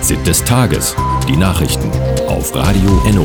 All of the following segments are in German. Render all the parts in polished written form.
Fazit des Tages. Die Nachrichten auf Radio Enno.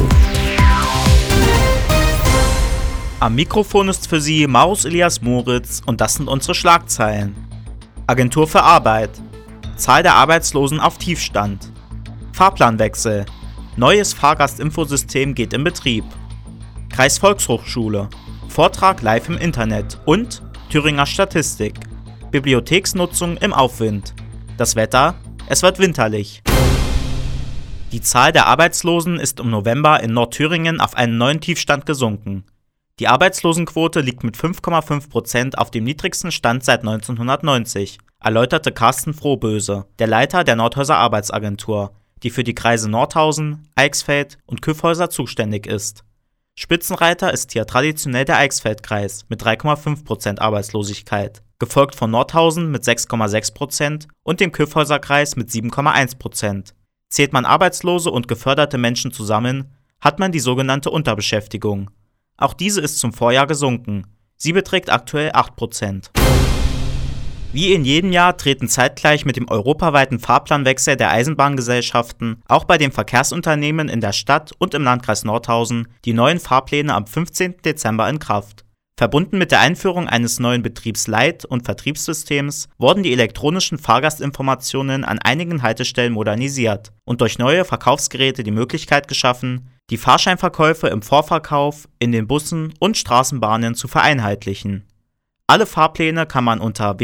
Am Mikrofon ist für Sie Marus Elias Moritz und das sind unsere Schlagzeilen. Agentur für Arbeit. Zahl der Arbeitslosen auf Tiefstand. Fahrplanwechsel. Neues Fahrgastinfosystem geht in Betrieb. Kreisvolkshochschule. Vortrag live im Internet. Und Thüringer Statistik. Bibliotheksnutzung im Aufwind. Das Wetter: Es wird winterlich. Die Zahl der Arbeitslosen ist im November in Nordthüringen auf einen neuen Tiefstand gesunken. Die Arbeitslosenquote liegt mit 5,5% auf dem niedrigsten Stand seit 1990, erläuterte Carsten Frohböse, der Leiter der Nordhäuser Arbeitsagentur, die für die Kreise Nordhausen, Eichsfeld und Kyffhäuser zuständig ist. Spitzenreiter ist hier traditionell der Eichsfeldkreis mit 3,5% Arbeitslosigkeit, gefolgt von Nordhausen mit 6,6% und dem Kyffhäuserkreis mit 7,1%. Zählt man Arbeitslose und geförderte Menschen zusammen, hat man die sogenannte Unterbeschäftigung. Auch diese ist zum Vorjahr gesunken. Sie beträgt aktuell 8%. Wie in jedem Jahr treten zeitgleich mit dem europaweiten Fahrplanwechsel der Eisenbahngesellschaften auch bei den Verkehrsunternehmen in der Stadt und im Landkreis Nordhausen die neuen Fahrpläne am 15. Dezember in Kraft. Verbunden mit der Einführung eines neuen Betriebsleit- und Vertriebssystems wurden die elektronischen Fahrgastinformationen an einigen Haltestellen modernisiert und durch neue Verkaufsgeräte die Möglichkeit geschaffen, die Fahrscheinverkäufe im Vorverkauf, in den Bussen und Straßenbahnen zu vereinheitlichen. Alle Fahrpläne kann man unter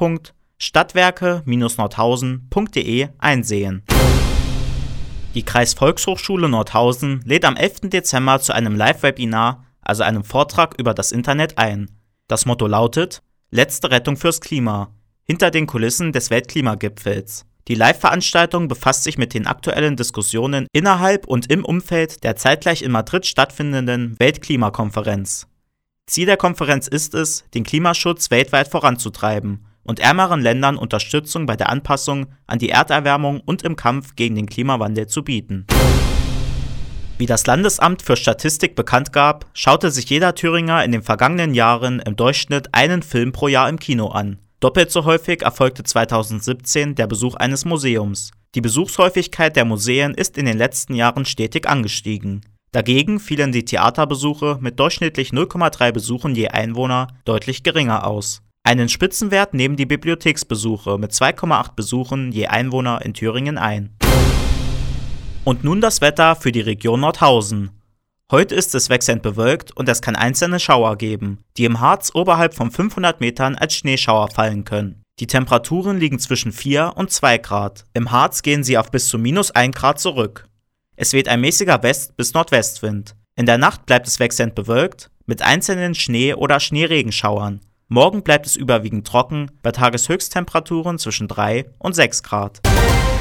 www.stadtwerke-nordhausen.de einsehen. Die Kreisvolkshochschule Nordhausen lädt am 11. Dezember zu einem Live-Webinar, also einem Vortrag über das Internet ein. Das Motto lautet: Letzte Rettung fürs Klima, hinter den Kulissen des Weltklimagipfels. Die Live-Veranstaltung befasst sich mit den aktuellen Diskussionen innerhalb und im Umfeld der zeitgleich in Madrid stattfindenden Weltklimakonferenz. Ziel der Konferenz ist es, den Klimaschutz weltweit voranzutreiben und ärmeren Ländern Unterstützung bei der Anpassung an die Erderwärmung und im Kampf gegen den Klimawandel zu bieten. Wie das Landesamt für Statistik bekannt gab, schaute sich jeder Thüringer in den vergangenen Jahren im Durchschnitt einen Film pro Jahr im Kino an. Doppelt so häufig erfolgte 2017 der Besuch eines Museums. Die Besuchshäufigkeit der Museen ist in den letzten Jahren stetig angestiegen. Dagegen fielen die Theaterbesuche mit durchschnittlich 0,3 Besuchen je Einwohner deutlich geringer aus. Einen Spitzenwert nehmen die Bibliotheksbesuche mit 2,8 Besuchen je Einwohner in Thüringen ein. Und nun das Wetter für die Region Nordhausen. Heute ist es wechselnd bewölkt und es kann einzelne Schauer geben, die im Harz oberhalb von 500 Metern als Schneeschauer fallen können. Die Temperaturen liegen zwischen 4 und 2 Grad. Im Harz gehen sie auf bis zu -1 Grad zurück. Es weht ein mäßiger West- bis Nordwestwind. In der Nacht bleibt es wechselnd bewölkt, mit einzelnen Schnee- oder Schneeregenschauern. Morgen bleibt es überwiegend trocken, bei Tageshöchsttemperaturen zwischen 3 und 6 Grad.